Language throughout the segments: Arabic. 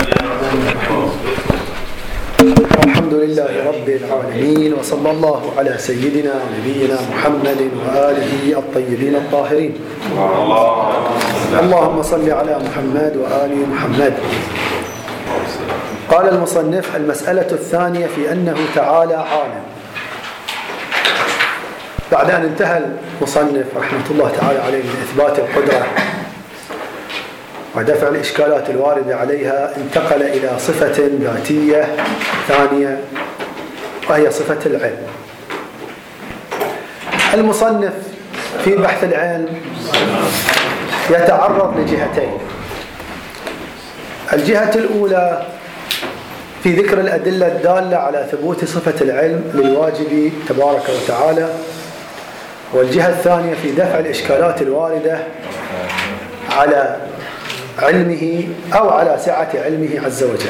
الحمد لله رب العالمين، وصلى الله على سيدنا ونبينا محمد وآله الطيبين الطاهرين. اللهم صل على محمد وآل محمد. قال المصنف: المسألة الثانية في أنه تعالى عالم. بعد أن انتهى المصنف رحمة الله تعالى عليه من إثبات القدرة ودفع الإشكالات الواردة عليها، انتقل إلى صفة ذاتية ثانية، وهي صفة العلم. المصنف في بحث العلم يتعرض لجهتين. الجهة الأولى في ذكر الأدلة الدالة على ثبوت صفة العلم للواجب تبارك وتعالى، والجهة الثانية في دفع الإشكالات الواردة على علمه أو على سعة علمه عز وجل.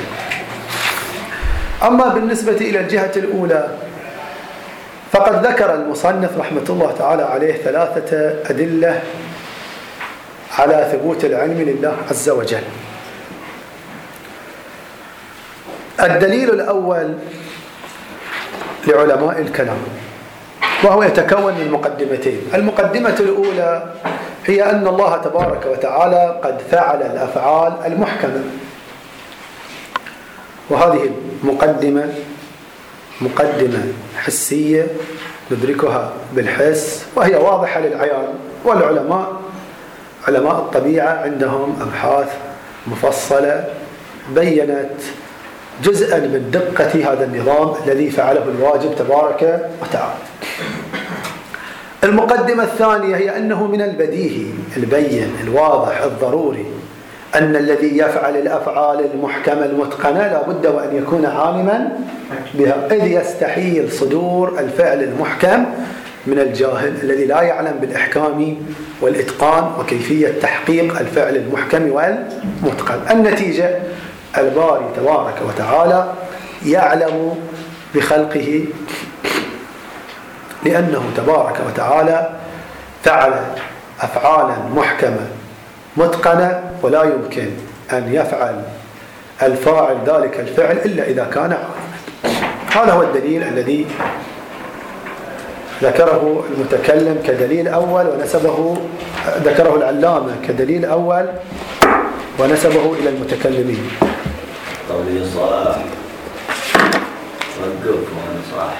أما بالنسبة إلى الجهة الأولى فقد ذكر المصنف رحمة الله تعالى عليه 3 أدلة على ثبوت العلم لله عز وجل. الدليل الأول لعلماء الكلام، وهو يتكون من مقدمتين. المقدمة الأولى هي أن الله تبارك وتعالى قد فعل الأفعال المحكمة، وهذه مقدمة حسية ندركها بالحس، وهي واضحة للعيان. والعلماء علماء الطبيعة عندهم أبحاث مفصلة بيّنت جزءا من دقة هذا النظام الذي فعله الواجب تبارك وتعالى. المقدمة الثانية هي أنه من البديهي البين الواضح الضروري أن الذي يفعل الأفعال المحكمة المتقنة لا بد وأن يكون عالما بها، إذ يستحيل صدور الفعل المحكم من الجاهل الذي لا يعلم بالإحكام والإتقان وكيفية تحقيق الفعل المحكم والمتقن. النتيجة الباري تبارك وتعالى يعلم بخلقه، لأنه تبارك وتعالى فعل أفعالا محكمة متقنة، ولا يمكن أن يفعل الفاعل ذلك الفعل إلا إذا كان عالما. هذا هو الدليل الذي ذكره المتكلم كدليل أول ذكره العلامة كدليل أول ونسبه إلى المتكلمين. قولي صلاح وقفكم عن صلاح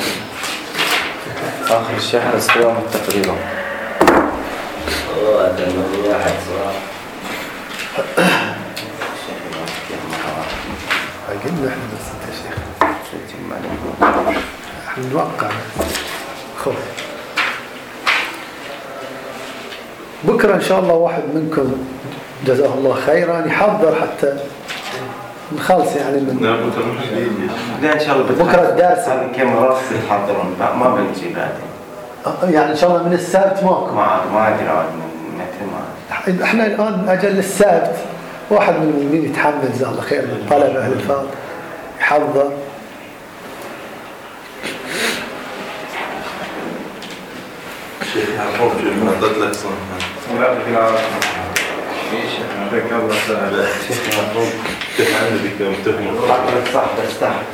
آخر الشهر الصيام تقريبا. والله أتمنى واحد صلاح قلنا احنا بس انت يا شيخ احنا نوقع خوف. بكرة إن شاء الله واحد منكم جزاه الله خيرا يحضر حتى نخلص يعني من لا إن شاء الله بكرة الدرس هذه كم راس تحضرون ما بنجي بعدين يعني إن شاء الله من السبت ماكو ما أدري عاد من متى ما احنا الآن أجل السبت واحد من المؤمنين يتحمل جزاه الله خير من طلبة أهل الفاضل يحضر. شيخ يعرفون في مادة لك صنعها لا بكلا ايش عندك الله سهل شيخ يعرفون كيف عندي كم تهمة عقلك صح بس تحت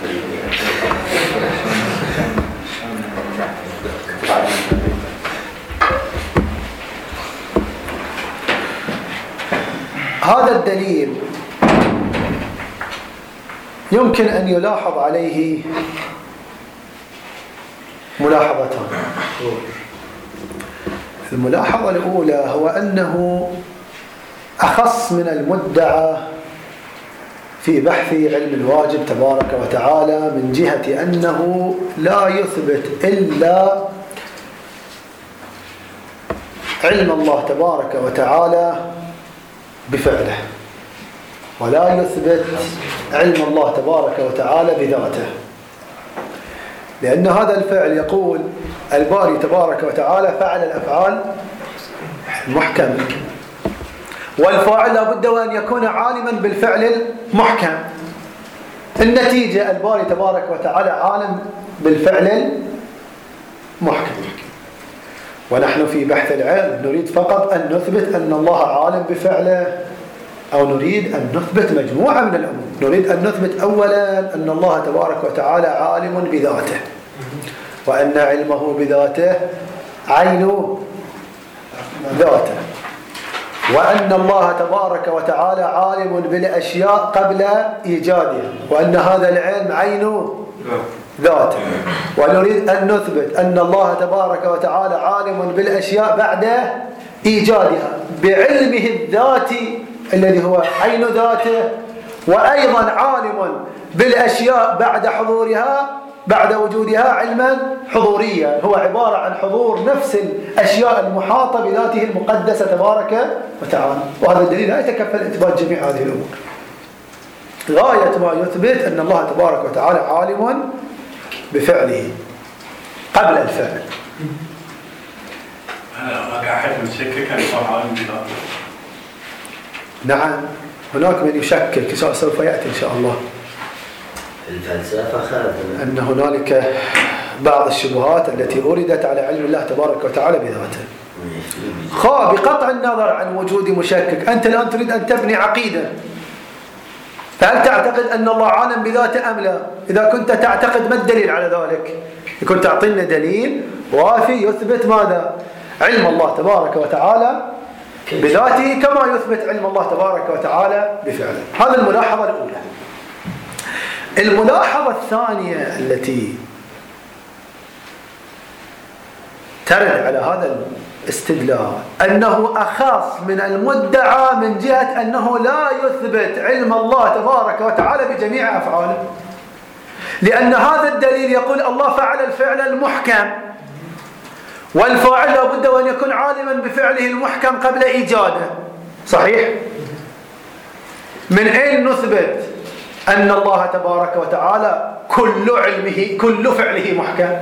هذا الدليل يمكن أن يلاحظ عليه ملاحظتان. الملاحظة الأولى هو أنه أخص من المدعى في بحث علم الواجب تبارك وتعالى من جهة أنه لا يثبت إلا علم الله تبارك وتعالى بفعله، ولا يثبت علم الله تبارك وتعالى بذاته، لأن هذا الفعل يقول الباري تبارك وتعالى فعل الأفعال المحكمة، والفاعل لابد وأن يكون عالما بالفعل المحكم. النتيجة الباري تبارك وتعالى عالم بالفعل المحكم، ونحن في بحث العلم نريد فقط أن نثبت أن الله عالم بفعله أو نريد أن نثبت مجموعة من الأمور. نريد أن نثبت أولا أن الله تبارك وتعالى عالم بذاته، وأن علمه بذاته عين ذاته، وأن الله تبارك وتعالى عالم بالأشياء قبل إيجادها، وأن هذا العلم عين ذاته. ونريد أن نثبت أن الله تبارك وتعالى عالم بالأشياء بعد إيجادها بعلمه الذاتي الذي هو عين ذاته، وأيضا عالم بالأشياء بعد حضورها، بعد وجودها علما حضوريا، هو عبارة عن حضور نفس الأشياء المحاطة بذاته المقدسة تبارك وتعالى. وهذا الدليل لا يتكفل إثبات جميع هذه الأمور. غاية ما يثبت أن الله تبارك وتعالى عالم بفعله قبل الفعل. هناك أحد يشكك أن الله عالم بذاته؟ نعم، هناك من يشكك، سوف يأتي إن شاء الله، الفلسفة خالف أن هنالك بعض الشبهات التي أوردت على علم الله تبارك وتعالى بذاته. بقطع النظر عن وجود مشكك، أنت الآن تريد أن تبني عقيدة، فهل تعتقد أن الله عالم بذاته أم لا؟ إذا كنت تعتقد ما الدليل على ذلك؟ كنت تعطينا دليل وافي يثبت ماذا؟ علم الله تبارك وتعالى بذاته كما يثبت علم الله تبارك وتعالى بفعله. هذا الملاحظة الأولى. الملاحظة الثانية التي ترد على هذا الاستدلال أنه أخص من المدعى من جهة أنه لا يثبت علم الله تبارك وتعالى بجميع أفعاله، لأن هذا الدليل يقول الله فعل الفعل المحكم، والفاعل لا بد وأن يكون عالما بفعله المحكم قبل إيجاده. صحيح؟ من أين نثبت أن الله تبارك وتعالى كل فعله محكم؟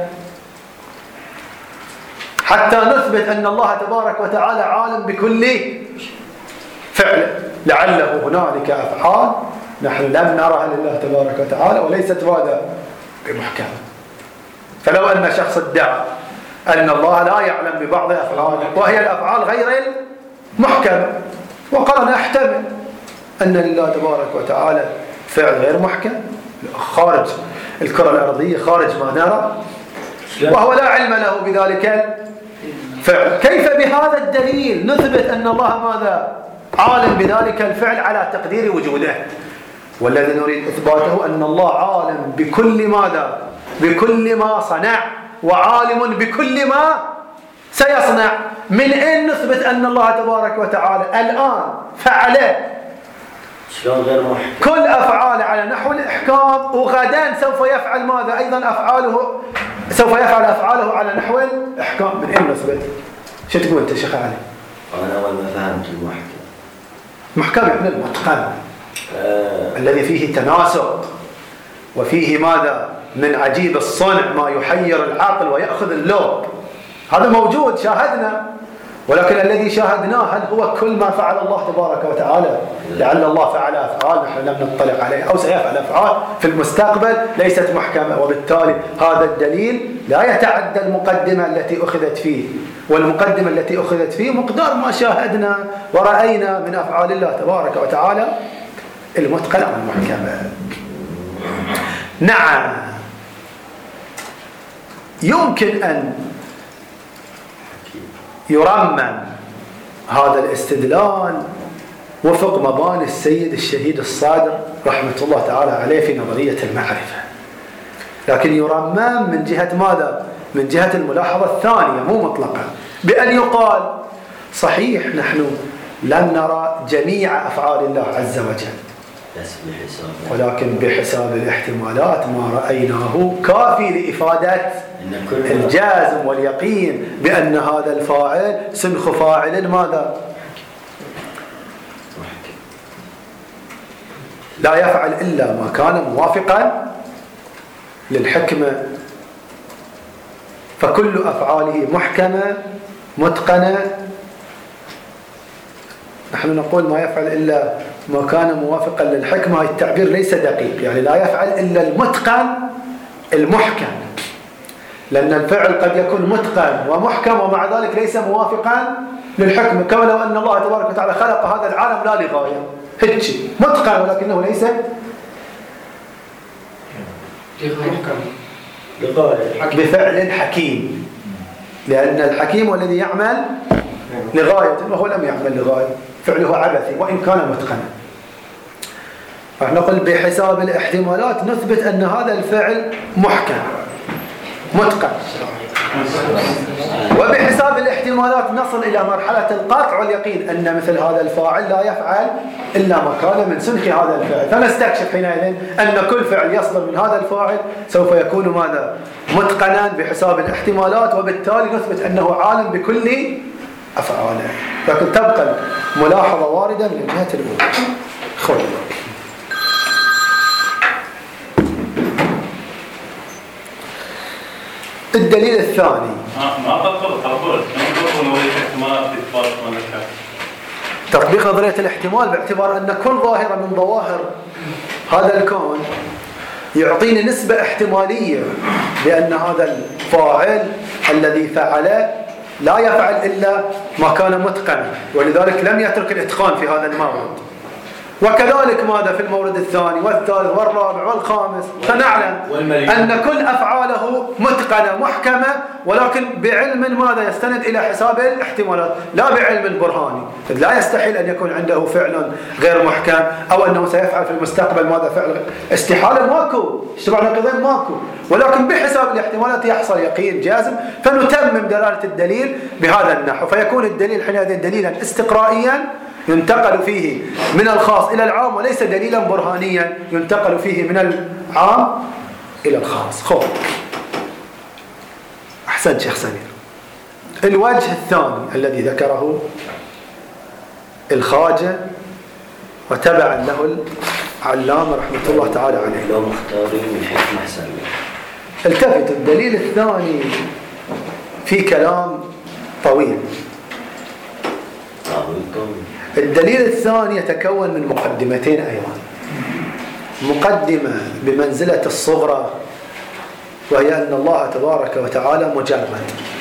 حتى نثبت أن الله تبارك وتعالى عالم بكل فعل، لعله هنالك أفعال نحن لم نرها لله تبارك وتعالى وليست ماذا؟ بمحكم. فلو أن شخص ادعى أن الله لا يعلم ببعض أفعاله وهي الأفعال غير المحكمة، وقال أنا أحتمل أن لله تبارك وتعالى فعل غير محكم خارج الكرة الأرضية، خارج ما نرى، وهو لا علم له بذلك الفعل، كيف بهذا الدليل نثبت أن الله ماذا؟ عالم بذلك الفعل على تقدير وجوده؟ والذي نريد إثباته أن الله عالم بكل ماذا؟ بكل ما صنع، وعالم بكل ما سيصنع. من أين نثبت أن الله تبارك وتعالى الآن فعل شلون غير محكم كل أفعال على نحو الإحكام، وغدا سوف يفعل ماذا؟ أيضا سوف يفعل أفعاله على نحو الإحكام؟ من أين نثبت؟ شو تقول أنت شيخ علي؟ أنا أول ما فهمت المحكم، محكم يعني المتقن الذي فيه تناسق وفيه ماذا؟ من عجيب الصنع ما يحير العقل ويأخذ اللب، هذا موجود شاهدنا، ولكن الذي شاهدناه هل هو كل ما فعل الله تبارك وتعالى؟ لعل الله فعل أفعال نحن لم نطلع عليها، أو سيفعل أفعال في المستقبل ليست محكمة، وبالتالي هذا الدليل لا يتعدى المقدمة التي أخذت فيه، والمقدمة التي أخذت فيه مقدار ما شاهدنا ورأينا من أفعال الله تبارك وتعالى المتقنة والمحكمة. نعم، يمكن أن يرمم هذا الاستدلال وفق مباني السيد الشهيد الصادر رحمة الله تعالى عليه في نظرية المعرفة، لكن يرمم من جهة ماذا؟ من جهة الملاحظة الثانية مو مطلقا، بأن يقال صحيح نحن لم نرى جميع أفعال الله عز وجل، ولكن بحساب الاحتمالات ما رأيناه كافي لإفادة الجازم واليقين بأن هذا الفاعل سنخ فاعل ماذا؟ لا يفعل إلا ما كان موافقا للحكمة، فكل أفعاله محكمة متقنة. نحن نقول ما يفعل إلا ما كان موافقا للحكمة، التعبير ليس دقيق، يعني لا يفعل إلا المتقن المحكم، لأن الفعل قد يكون متقن ومحكم ومع ذلك ليس موافقا للحكمة، كما لو أن الله تبارك وتعالى خلق هذا العالم لا لغاية، هيك متقن ولكنه ليس بفعل حكيم، لأن الحكيم هو الذي يعمل لغاية وهو لم يعمل لغاية، فعله عبثي وإن كان متقنا. راح نقول بحساب الاحتمالات نثبت أن هذا الفعل محكم متقن، وبحساب الاحتمالات نصل إلى مرحلة القطع واليقين أن مثل هذا الفاعل لا يفعل إلا ما كان من سنخ هذا الفعل، فنستكشف حينئذ أن كل فعل يصدر من هذا الفاعل سوف يكون ماذا؟ متقنا بحساب الاحتمالات، وبالتالي نثبت أنه عالم بكل أفعاله. لكن تبقى ملاحظة واردة من الجهة الأولى. خذ الدليل الثاني. تطبيق نظرية الاحتمال باعتبار أن كل ظاهرة من ظواهر هذا الكون يعطيني نسبة احتمالية بأن هذا الفاعل الذي فعل لا يفعل إلا ما كان متقنا، ولذلك لم يترك الإتقان في هذا المورد. وكذلك ماذا في المورد الثاني والثالث والرابع والخامس، فنعلم أن كل أفعاله متقنة محكمة، ولكن بعلم ماذا يستند إلى حساب الاحتمالات لا بعلم برهاني. لا يستحيل أن يكون عنده فعل غير محكم أو أنه سيفعل في المستقبل ماذا فعل، استحالة ماكو، اشتباه نقيضين ماكو، ولكن بحساب الاحتمالات يحصل يقين جازم، فنتمم دلالة الدليل بهذا النحو، فيكون الدليل حينئذ دليلا استقرائيا ينتقل فيه من الخاص إلى العام، وليس دليلا برهانيا ينتقل فيه من العام إلى الخاص. خب أحسن شيخ سمير. الوجه الثاني الذي ذكره الخواجة وتبعا له العلامة رحمة الله تعالى عليه، لو مختارين من حكمة أحسن. التفت، الدليل الثاني في كلام طويل. الدليل الثاني يتكون من مقدمتين أيضا. مقدمة بمنزلة الصغرى، وهي أن الله تبارك وتعالى مجرد،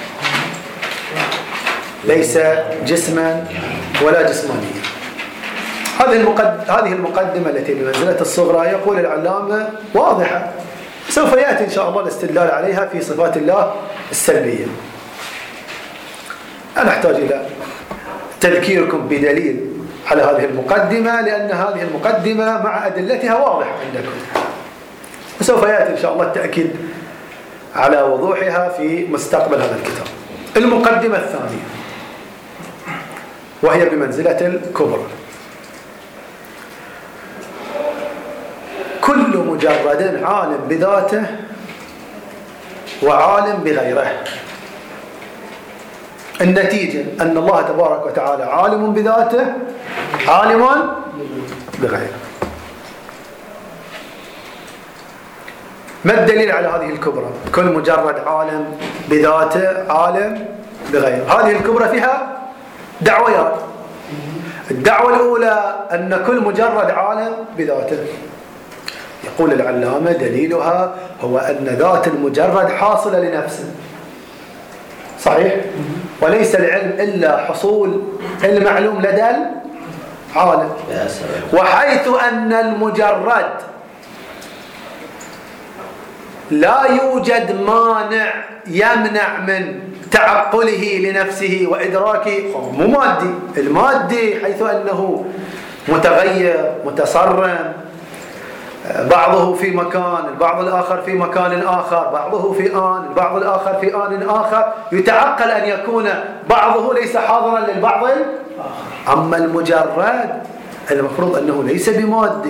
ليس جسما ولا جسمانيا. هذه المقدمة التي بمنزلة الصغرى يقول العلامة واضحة، سوف يأتي إن شاء الله الاستدلال عليها في صفات الله السلبية. أنا أحتاج إلى تذكيركم بدليل على هذه المقدمة، لأن هذه المقدمة مع أدلتها واضحة عندكم، وسوف يأتي إن شاء الله التأكيد على وضوحها في مستقبل هذا الكتاب. المقدمة الثانية وهي بمنزلة الكبرى. كل مجرد عالم بذاته وعالم بغيره. النتيجة أن الله تبارك وتعالى عالم بذاته عالم بغيره. ما الدليل على هذه الكبرى؟ كل مجرد عالم بذاته عالم بغيره. هذه الكبرى فيها دعويات. الدعوة الأولى أن كل مجرد عالم بذاته. يقول العلامة دليلها هو أن ذات المجرد حاصلة لنفسه، صحيح؟ وليس العلم إلا حصول المعلوم لدى العالم. وحيث أن المجرد لا يوجد مانع يمنع من تعقله لنفسه وإدراكه، مو مادي. المادي حيث أنه متغير متصرم، بعضه في مكان، البعض الآخر في مكان آخر، بعضه في آن، البعض الآخر في آن آخر، يتعقل أن يكون بعضه ليس حاضرا للبعض الآخر. أما المجرد المفروض أنه ليس بمادي،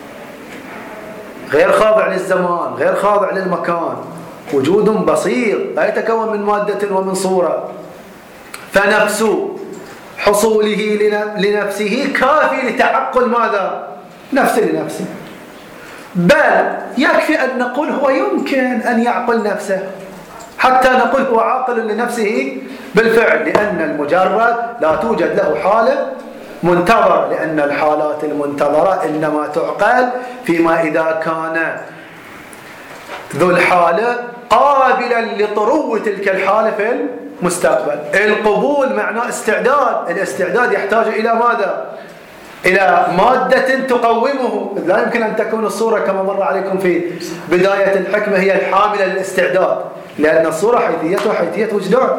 غير خاضع للزمان، غير خاضع للمكان، وجود بسيط لا يتكون من مادة ومن صورة، فنفس حصوله لنفسه كافي لتعقل ماذا؟ نفسه لنفسه. بل يكفي أن نقول هو يمكن أن يعقل نفسه، حتى نقول هو عاقل لنفسه بالفعل، لأن المجرد لا توجد له حالة منتظرة، لأن الحالات المنتظرة إنما تعقل فيما إذا كان ذو الحالة قابلا لطرو تلك الحالة في المستقبل. القبول معناه استعداد، الاستعداد يحتاج إلى ماذا؟ إلى مادة تقومه. لا يمكن أن تكون الصورة كما مر عليكم في بداية الحكمة هي الحاملة للاستعداد، لأن الصورة حيثيتها حيثية وجدان.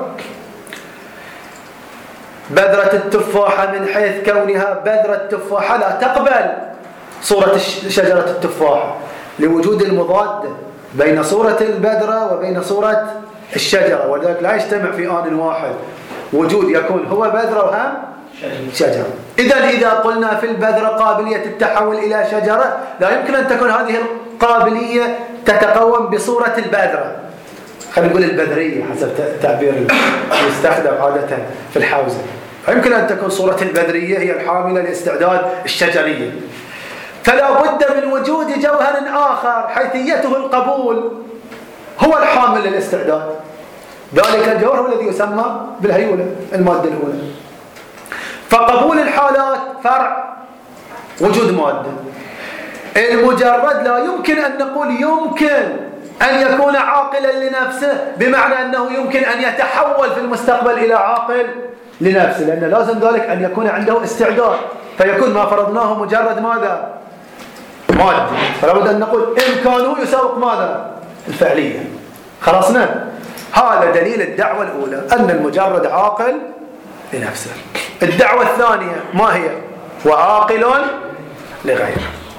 بذرة التفاحة من حيث كونها بذرة تفاحة لا تقبل صورة شجرة التفاحة لوجود المضاد بين صورة البذرة وبين صورة الشجرة، ولذلك لا يجتمع في آن واحد وجود يكون هو بذرة وهم شجرة. إذا قلنا في البذرة قابلية التحول إلى شجرة، لا يمكن أن تكون هذه القابلية تتقوم بصورة البذرة، خلينا نقول البذرية حسب تعبير يستخدم عادة في الحوزة. يمكن أن تكون صورة البذرية هي الحاملة لاستعداد الشجرية. فلا بد من وجود جوهر آخر حيثيته القبول هو الحامل للاستعداد. ذلك الجوهر هو الذي يسمى بالهيولة، المادة الأولى. فقبول الحالات فرع وجود مادة. المجرد لا يمكن أن نقول يمكن أن يكون عاقلا لنفسه بمعنى أنه يمكن أن يتحول في المستقبل إلى عاقل لنفسه، لأن لازم ذلك أن يكون عنده استعداد، فيكون ما فرضناه مجرد ماذا؟ مادة. فلا بد أن نقول إمكانه يساوق ماذا؟ الفعلية. خلصنا؟ هذا دليل الدعوة الأولى أن المجرد عاقل لنفسه. الدعوة الثانية ما هي؟ وعاقل لغيره.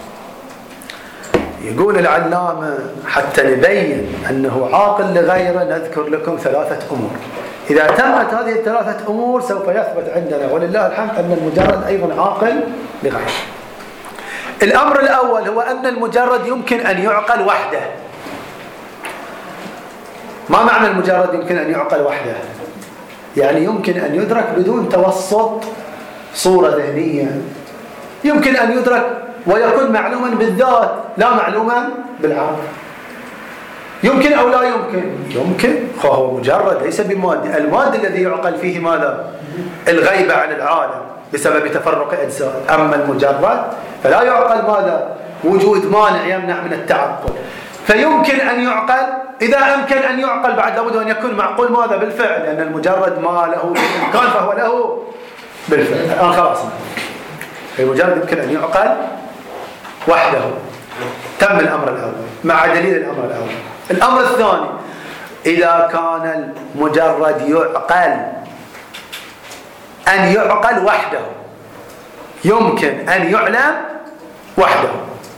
يقول العلامة حتى نبين أنه عاقل لغيره نذكر لكم 3 أمور. إذا تمت هذه ال3 أمور سوف يثبت عندنا ولله الحمد أن المجرد أيضا عاقل لغيره. الأمر الأول هو أن المجرد يمكن أن يعقل وحده. ما معنى المجرد يمكن أن يعقل وحده؟ يعني يمكن أن يدرك بدون توسط صورة ذهنية، يمكن أن يدرك ويكون معلوما بالذات لا معلوما بالعقل. يمكن أو لا يمكن؟ يمكن. هو مجرد ليس بمادة. المادة الذي يعقل فيه ماذا؟ الغيبة عن العالم بسبب تفرق أجساد. أما المجرد فلا يعقل ماذا؟ وجود مانع يمنع من التعقل. فيمكن أن يعقل. إذا أمكن أن يعقل بعد لابد أن يكون معقول ماذا؟ بالفعل، لأن المجرد ما له بالإمكان فهو له بالفعل. الآن خلاص المجرد يمكن أن يعقل وحده. تم الأمر الأول مع دليل الأمر الأول. الأمر الثاني، إذا كان المجرد يعقل أن يعقل وحده، يمكن أن يعلم وحده،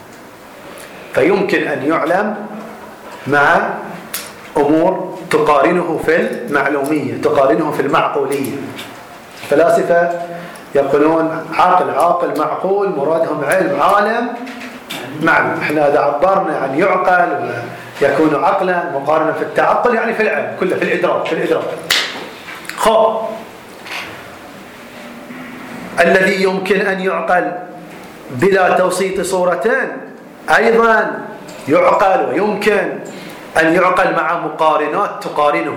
فيمكن أن يعلم مع أمور تقارنه في المعلومية، تقارنه في المعقولية. الفلاسفة يقولون عاقل معقول، مرادهم علم عالم معلوم. احنا إذا عبرنا عن يعقل يكون عقلا مقارنة في التعقل يعني في العلم كله، في الإدراك. الذي يمكن أن يعقل بلا توسيط صورتين أيضا يعقل، ويمكن أن يعقل مع مقارنات تقارنه.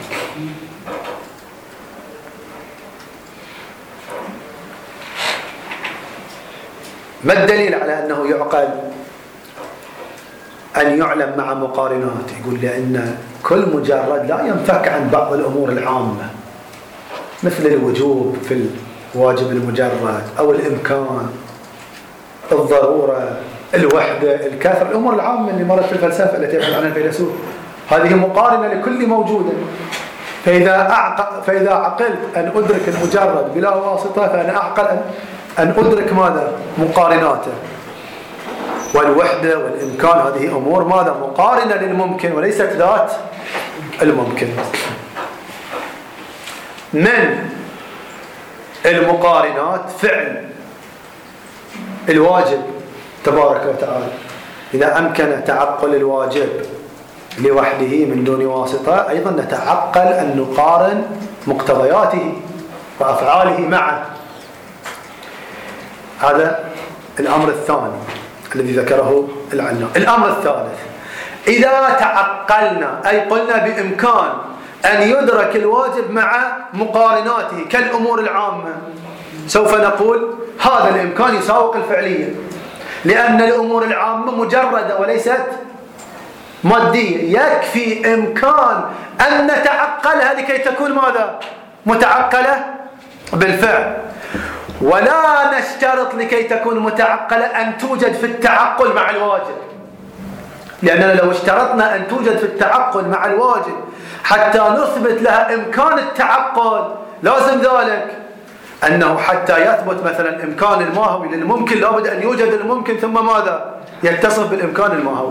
ما الدليل على أنه يعقل أن يعلم مع مقارنات؟ يقول لأن كل مجرد لا ينفك عن بعض الأمور العامة مثل الوجوب في الواجب المجرد أو الإمكان، الضرورة، الوحدة، الكثرة، الأمور العامة اللي مرت في الفلسفة التي يقول عنها الفيلسوف. هذه مقارنة لكل موجود. فإذا عقلت أن أدرك المجرد بلا واسطة فأنا أعقل أن أدرك ماذا؟ مقارناته. والوحدة والإمكان هذه أمور ماذا؟ مقارنة للممكن وليست ذات الممكن. من المقارنات فعل الواجب تبارك وتعالى. إذا أمكن تعقل الواجب لوحده من دون واسطة أيضا نتعقل أن نقارن مقتضياته وأفعاله معه. هذا الأمر الثاني الذي ذكره العلامة. الأمر الثالث، إذا تعقلنا أي قلنا بإمكان أن يدرك الواجب مع مقارناته كالأمور العامة، سوف نقول هذا الإمكان يساوق الفعلية، لأن الأمور العامة مجردة وليست مادية. يكفي إمكان أن نتعقلها لكي تكون ماذا؟ متعقلة بالفعل. ولا نشترط لكي تكون متعقلة أن توجد في التعقل مع الواجب، لأننا لو اشترطنا أن توجد في التعقل مع الواجب حتى نثبت لها إمكان التعقل، لازم ذلك أنه حتى يثبت مثلا إمكان الماهوي للممكن لابد أن يوجد الممكن ثم ماذا؟ يتصف بالإمكان الماهوي.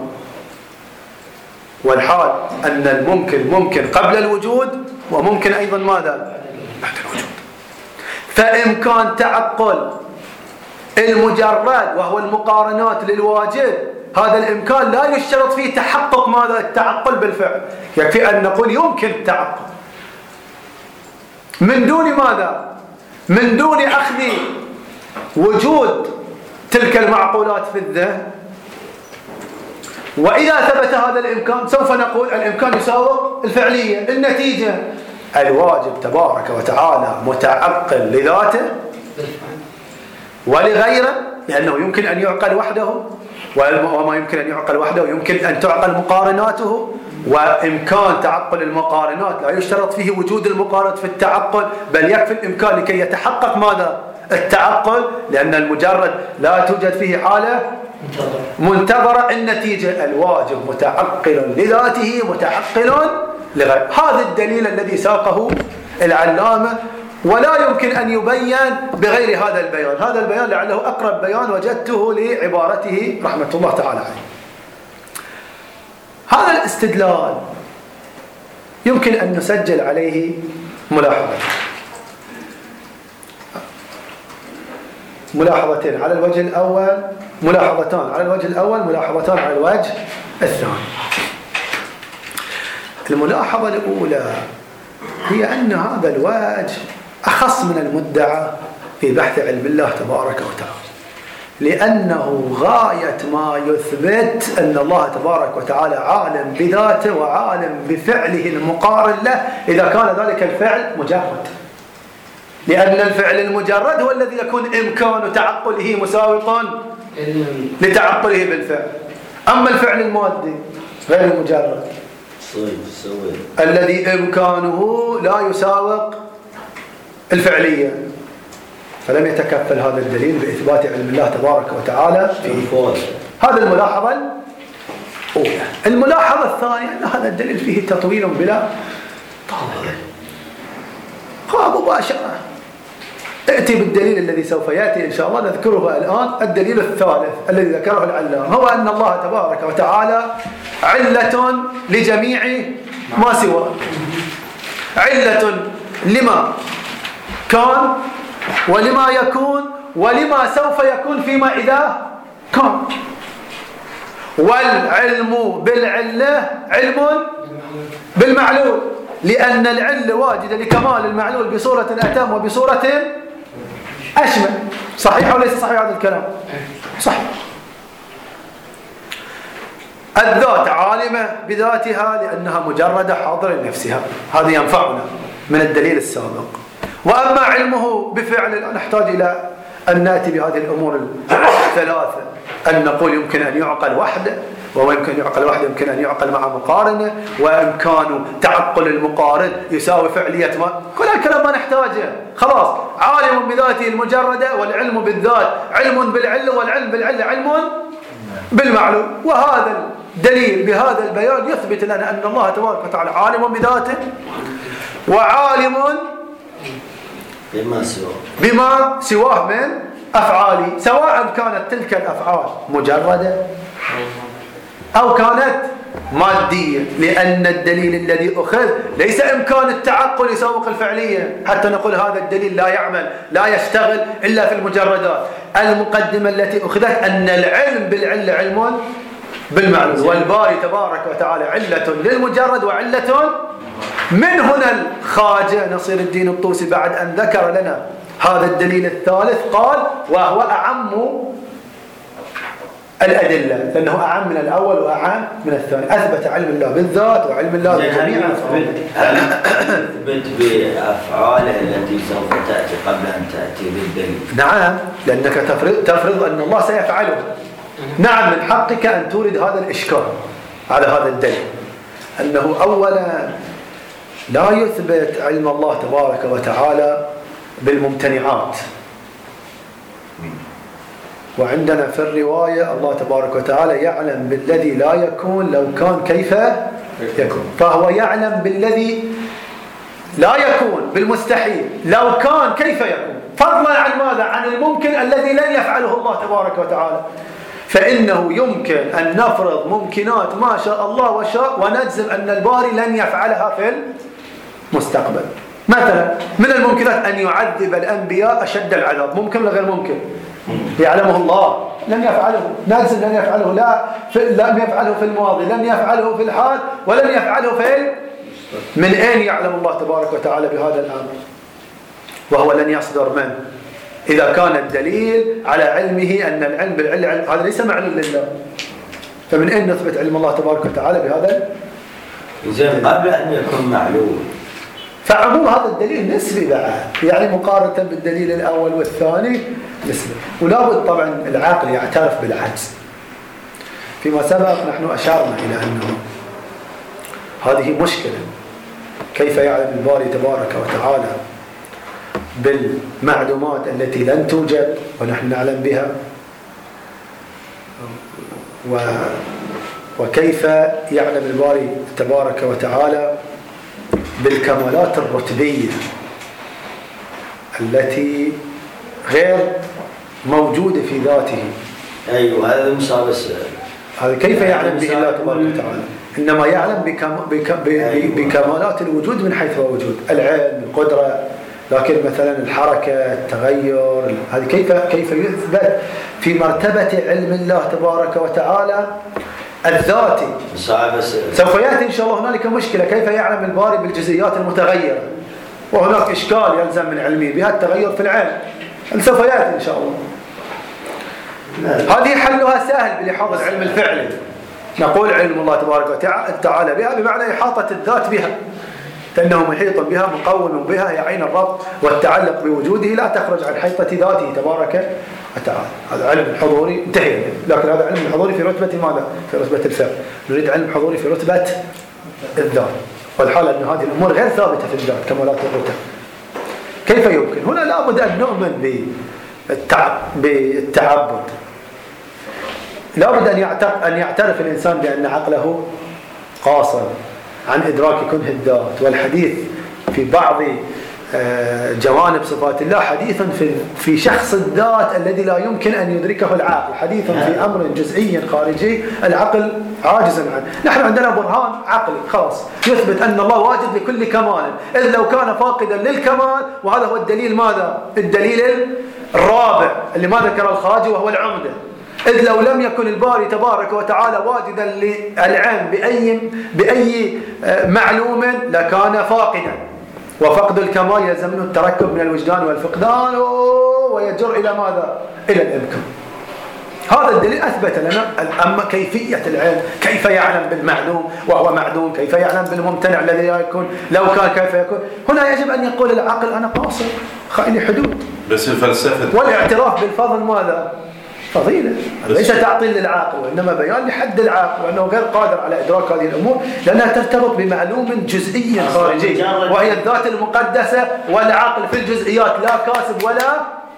والحال أن الممكن ممكن قبل الوجود وممكن أيضا ماذا؟ بعد الوجود. فإمكان تعقل المجرد وهو المقارنات للواجب، هذا الإمكان لا يشترط فيه تحقق ماذا؟ التعقل بالفعل، يكفي أن نقول يمكن التعقل من دون ماذا؟ من دون أخذ وجود تلك المعقولات في الذهن. وإذا ثبت هذا الإمكان سوف نقول الإمكان يساوق الفعلية. النتيجة الواجب تبارك وتعالى متعقل لذاته ولغيره، لأنه يمكن أن يعقل وحده، وما يمكن أن يعقل وحده يمكن أن تعقل مقارناته. وإمكان تعقل المقارنات لا يشترط فيه وجود المقارنات في التعقل، بل يكفي الإمكان لكي يتحقق ماذا؟ التعقل، لأن المجرد لا توجد فيه حالة منتظرة. النتيجة الواجب متعقل لذاته متعقل لغيره. هذا الدليل الذي ساقه العلامة، ولا يمكن أن يبين بغير هذا البيان. هذا البيان لعله أقرب بيان وجدته لعبارته رحمة الله تعالى عليه. هذا الاستدلال يمكن أن نسجل عليه ملاحظتين على الوجه الأول، ملاحظتان على الوجه الأول، ملاحظتان على الوجه الثاني. الملاحظة الأولى هي أن هذا الوجه أخص من المدعى في بحث علم الله تبارك وتعالى، لأنه غاية ما يثبت أن الله تبارك وتعالى عالم بذاته وعالم بفعله المقارن له إذا كان ذلك الفعل مجرد، لأن الفعل المجرد هو الذي يكون إمكان تعقله مساوقا لتعقله بالفعل. أما الفعل المادي غير المجرد الذي إمكانه لا يساوق الفعلية، فلم يتكفل هذا الدليل بإثبات علم الله تبارك وتعالى فيه. هذا الملاحظة الأولى. الملاحظة الثانية أن هذا الدليل فيه تطويل بلا طاول. قام مباشرة ائتي بالدليل الذي سوف يأتي إن شاء الله نذكره الآن. الدليل الثالث الذي ذكره العلامة هو أن الله تبارك وتعالى علة لجميع ما سواه، علة لما كان ولما يكون ولما سوف يكون فيما إذا كان. والعلم بالعلة علم بالمعلول، لأن العلة واجدة لكمال المعلول بصورة أتم وبصورة أشمل. صحيح وليس صحيح هذا الكلام؟ صحيح. الذات عالمة بذاتها لأنها مجردة حاضرة لنفسها، هذا ينفعنا من الدليل السابق. وأما علمه بفعل لا نحتاج إلى أن نأتي بهذه الأمور الثلاثة، أن نقول يمكن أن يعقل وحده، وما يمكن أن يعقل وحده يمكن أن يعقل مع مقارنة، وإمكان تعقل المقارن يساوي فعلية ما. كل الكلام ما نحتاجه، خلاص. عالم بذاته المجردة، والعلم بالذات علم بالعلة، والعلم بالعلة علم بالمعلوم. وهذا الدليل بهذا البيان يثبت لنا أن الله تبارك وتعالى عالم بذاته وعالم بما سواه من أفعاله، سواء كانت تلك الأفعال مجردة أو كانت مادية، لأن الدليل الذي أخذ ليس إمكان التعقل يسوق الفعلية حتى نقول هذا الدليل لا يعمل لا يشتغل إلا في المجردات. المقدمة التي أخذت أن العلم بالعلة علم بالمعلوم، والباري تبارك وتعالى علة للمجرد وعلة. من هنا الخواجة نصير الدين الطوسي بعد أن ذكر لنا هذا الدليل الثالث قال وهو أعم الأدلة، لأنه أعم من الأول وأعم من الثاني. أثبت علم الله بالذات وعلم الله بجميع أثبت بأفعاله التي سوف تأتي قبل أن تأتي بالدليل. نعم، لأنك تفرض أن الله سيفعله. نعم، من حقك أن تورد هذا الإشكال على هذا الدليل، أنه أولا لا يثبت علم الله تبارك وتعالى بالممتنعات، وعندنا في الرواية الله تبارك وتعالى يعلم بالذي لا يكون لو كان كيف يكون، فهو يعلم بالذي لا يكون بالمستحيل لو كان كيف يكون، فضلا عن ماذا؟ عن الممكن الذي لن يفعله الله تبارك وتعالى. فإنه يمكن أن نفرض ممكنات ما شاء الله وشاء ونجزم أن الباري لن يفعلها في المستقبل. مثلا من الممكنات أن يعذب الأنبياء أشد العذاب، ممكن ولا غير ممكن؟ يعلمه الله لن يفعله، نجزم لن يفعله، لم يفعله في الماضي، لن يفعله في الحال، ولن يفعله في من أين يعلم الله تبارك وتعالى بهذا الأمر؟ وهو لن يصدر منه إذا كان الدليل على علمه أن العلم بالعلم هذا ليس معلوم لله، فمن أين نثبت علم الله تبارك وتعالى بهذا؟ إذن قبل أن يكون معلوم. فعموم هذا الدليل نسبي بعد، يعني مقارنة بالدليل الأول والثاني نسبي، ولا بد طبعا العقل يعترف بالعجز. فيما سبق نحن أشرنا إلى أنه هذه مشكلة، كيف يعلم الباري تبارك وتعالى بالمعلومات التي لن توجد ونحن نعلم بها، وكيف يعلم الباري تبارك وتعالى بالكمالات الرتبية التي غير موجودة في ذاته. أيوة هذا مصاب السؤال. هذا كيف يعلم به الله تبارك وتعالى؟ إنما يعلم بكمالات الوجود من حيث هو وجود، العلم، القدرة، لكن مثلا الحركة، التغير، هذه كيف يثبت في مرتبة علم الله تبارك وتعالى الذاتي. سوف يأتي إن شاء الله هنالك مشكلة، كيف يعلم الباري بالجزئيات المتغيرة، وهناك إشكال يلزم من علمه بها التغير في العلم، سوف يأتي إن شاء الله. هذه حلها سهل بلحاظ العلم الفعلي، نقول علم الله تبارك وتعالى بها بمعنى إحاطة الذات بها، فإنه محيط بها مقوم بها، هي عين الرب والتعلق بوجوده لا تخرج عن حيطة ذاته تبارك وتعالى. هذا علم الحضوري انتهي، لكن هذا علم الحضوري في رتبة ماذا؟ في رتبة الفعل. نريد علم حضوري في رتبة الذات، والحال أن هذه الأمور غير ثابتة في الذات كمالات الرتب. كيف يمكن؟ هنا لابد أن نؤمن بالتعبد، لابد أن يعترف الإنسان بأن عقله قاصر عن إدراك كنه الذات، والحديث في بعض جوانب صفات الله حديث في شخص الذات الذي لا يمكن أن يدركه العقل، حديث في أمر جزئي خارجي العقل عاجز عنه. نحن عندنا برهان عقلي خلاص يثبت أن الله واجد لكل كمال، إذ لو كان فاقدا للكمال، وهذا هو الدليل ماذا؟ الدليل الرابع اللي ما ذكر الخاجي وهو العمدة، إذ لو لم يكن الباري تبارك وتعالى واجدا للعلم بأي معلوم لكان فاقدا، وفقد الكمال يلزم منه التركب من الوجدان والفقدان ويجر إلى ماذا؟ إلى الإمكان. هذا الدليل أثبت لنا. أما كيفية العلم، كيف يعلم بالمعلوم وهو معدوم، كيف يعلم بالممتنع الذي لا يكون، لو كان كيف يكون، هنا يجب أن يقول العقل أنا قاصر خائن حدود. بس الفلسفة والاعتراف بالفضل ماذا؟ فضيلة، ليس تعطيل للعاقل، وإنما بيان لحد العاقل وأنه غير قادر على إدراك هذه الأمور، لأنها ترتبط بمعلوم جزئي خارجي وهي الذات المقدسة، والعقل في الجزئيات لا كاسب ولا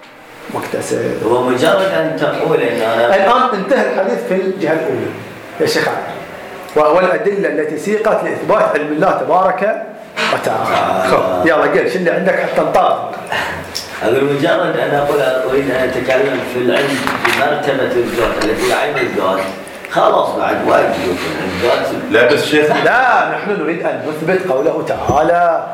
مكتسب. ومجرد أن تقول إن أنا الآن انتهى الحديث في الجهة الأولى يا شيخ علي، وهو الأدلة التي سيقت لإثبات علم الله تبارك وتعالى. خب يلا قل شو اللي عندك حتى نطابق. أقول مجرد أن أقول أريد أن أتكلم في العلم في مرتبة الذات التي عين الذات، خلاص بعد واجب الذات. لا بس شيخ، لا نحن نريد أن نثبت قوله تعالى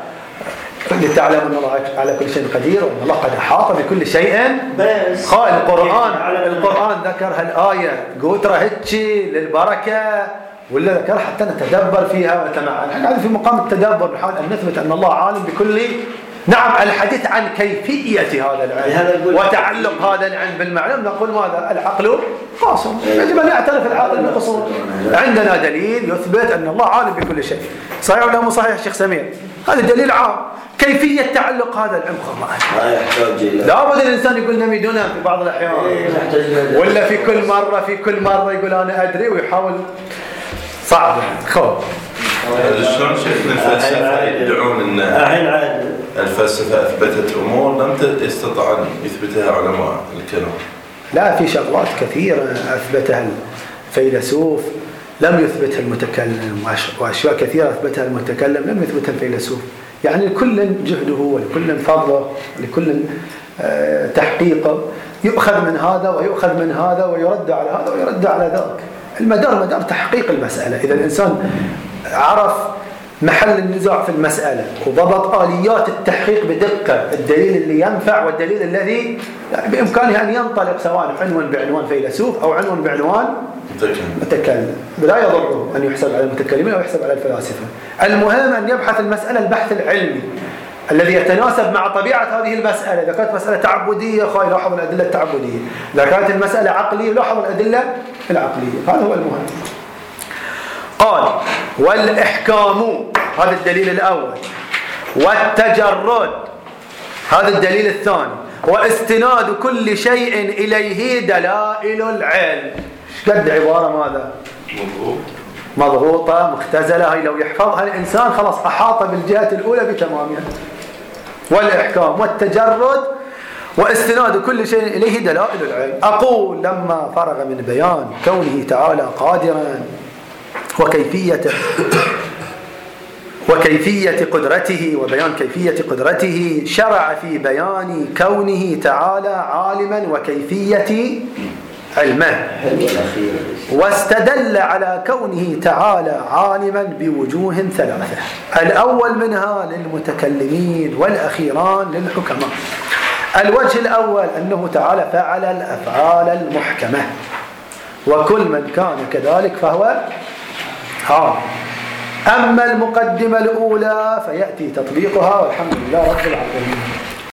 لتعلم أن الله على كل شيء قدير وأن الله قد أحاط بكل شيء. بس قال القرآن ذكر هالآية قوترة هتشي للبركة، ولا ذكر حتى نتدبر فيها ونتمعن. نحن قاعدين في مقام التدبر نحاول أن نثبت أن الله عالم بكل. نعم الحديث عن كيفية هذا العلم وتعلق هذا العلم بالمعلوم، نقول ماذا؟ العقل قاصر، يجب أن يعترف العقل بقصور. عندنا دليل يثبت أن الله عالم بكل شيء، صحيح ولا مو صحيح الشيخ سمير؟ هذا دليل عام. كيفية تعلق هذا العلم ما يحتاج إلى، لابد الإنسان يقول نمي دونه في بعض الأحيان، ولا في كل مرة يقول أنا أدري ويحاول. صعب خب. شلون شيخنا الفلسفة يدعون أن الفلسفة أثبتت أمور لم يستطع أن يثبتها علماء الكلام؟ لا، في شغلات كثيرة أثبتها الفيلسوف لم يثبتها المتكلم، وأشياء كثيرة أثبتها المتكلم لم يثبتها الفيلسوف. يعني لكل جهده ولكل فضله ولكل تحقيقه، يؤخذ من هذا ويؤخذ من هذا ويرد على هذا ويرد على ذاك. المدار مدار تحقيق المسألة. إذا الإنسان عرف محل النزاع في المسألة وضبط آليات التحقيق بدقة، الدليل اللي ينفع والدليل الذي بإمكانه أن ينطلق سواء بعنوان فيلسوف أو عنوان بعنوان متكلم، لا يضره أن يحسب على المتكلمين أو يحسب على الفلاسفة. المهم أن يبحث المسألة البحث العلمي الذي يتناسب مع طبيعة هذه المسألة. إذا كانت مسألة تعبدية يلاحظ الأدلة التعبدية، إذا كانت المسألة عقلية يلاحظ الأدلة العقلية. هذا هو المهم. قال: والإحكام، هذا الدليل الأول، والتجرد، هذا الدليل الثاني، واستناد كل شيء إليه دلائل العلم. قد عبارة ماذا؟ مضغوطة مختزلة، هاي لو يحفظها الإنسان خلاص أحاط بالجهة الأولى بتمامها. والإحكام والتجرد واستناد كل شيء إليه دلائل العلم. أقول: لما فرغ من بيان كونه تعالى قادرا وكيفية قدرته وبيان كيفية قدرته، شرع في بيان كونه تعالى عالما وكيفية علمه، واستدل على كونه تعالى عالما بوجوه ثلاثة. الأول منها للمتكلمين والأخيران للحكماء. الوجه الأول أنه تعالى فعل الأفعال المحكمة، وكل من كان كذلك فهو عالم. أما المقدمة الأولى فيأتي تطبيقها، والحمد لله رب العالمين.